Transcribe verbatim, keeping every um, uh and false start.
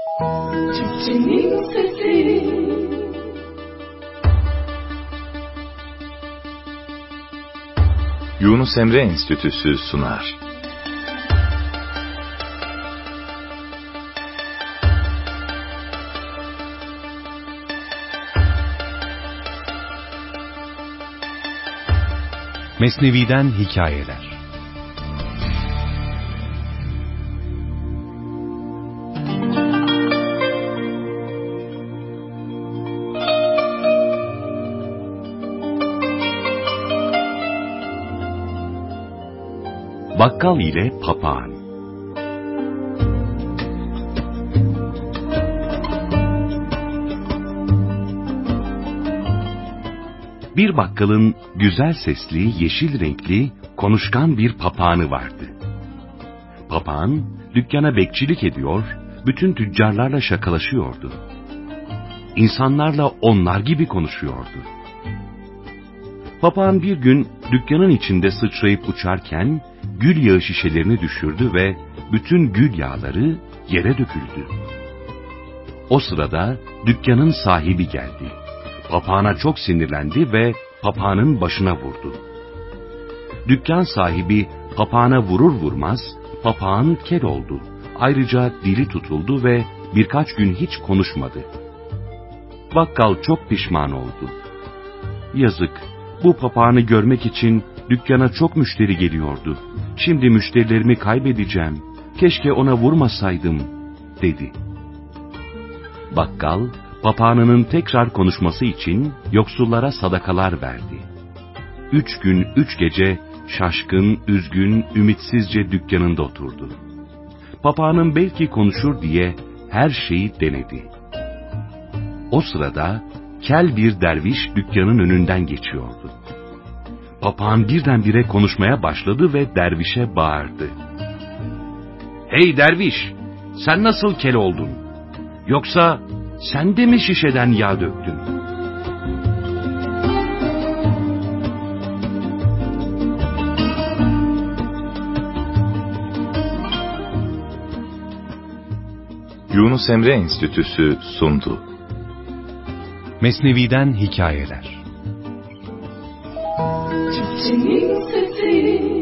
Çiftçinin sesi. Yunus Emre Enstitüsü sunar. Mesnevi'den hikayeler. Bakkal ile papağan. Bir bakkalın güzel sesli, yeşil renkli, konuşkan bir papağanı vardı. Papağan, dükkana bekçilik ediyor, bütün tüccarlarla şakalaşıyordu. İnsanlarla onlar gibi konuşuyordu. Papağan bir gün dükkanın içinde sıçrayıp uçarken, gül yağı şişelerini düşürdü ve bütün gül yağları yere döküldü. O sırada dükkanın sahibi geldi. Papağana çok sinirlendi ve papağanın başına vurdu. Dükkan sahibi papağana vurur vurmaz papağan kel oldu. Ayrıca dili tutuldu ve birkaç gün hiç konuşmadı. Bakkal çok pişman oldu. Yazık, bu papağanı görmek için dükkana çok müşteri geliyordu. Şimdi müşterilerimi kaybedeceğim. Keşke ona vurmasaydım, dedi. Bakkal, papağanının tekrar konuşması için yoksullara sadakalar verdi. Üç gün, üç gece şaşkın, üzgün, ümitsizce dükkanında oturdu. Papağanın belki konuşur diye her şeyi denedi. O sırada kel bir derviş dükkanın önünden geçiyordu. Papağan birdenbire konuşmaya başladı ve dervişe bağırdı. "Hey derviş, sen nasıl kel oldun? Yoksa sen de mi şişeden yağ döktün?" Yunus Emre Enstitüsü sundu. Mesnevi'den hikayeler. Çiftçinin sesi.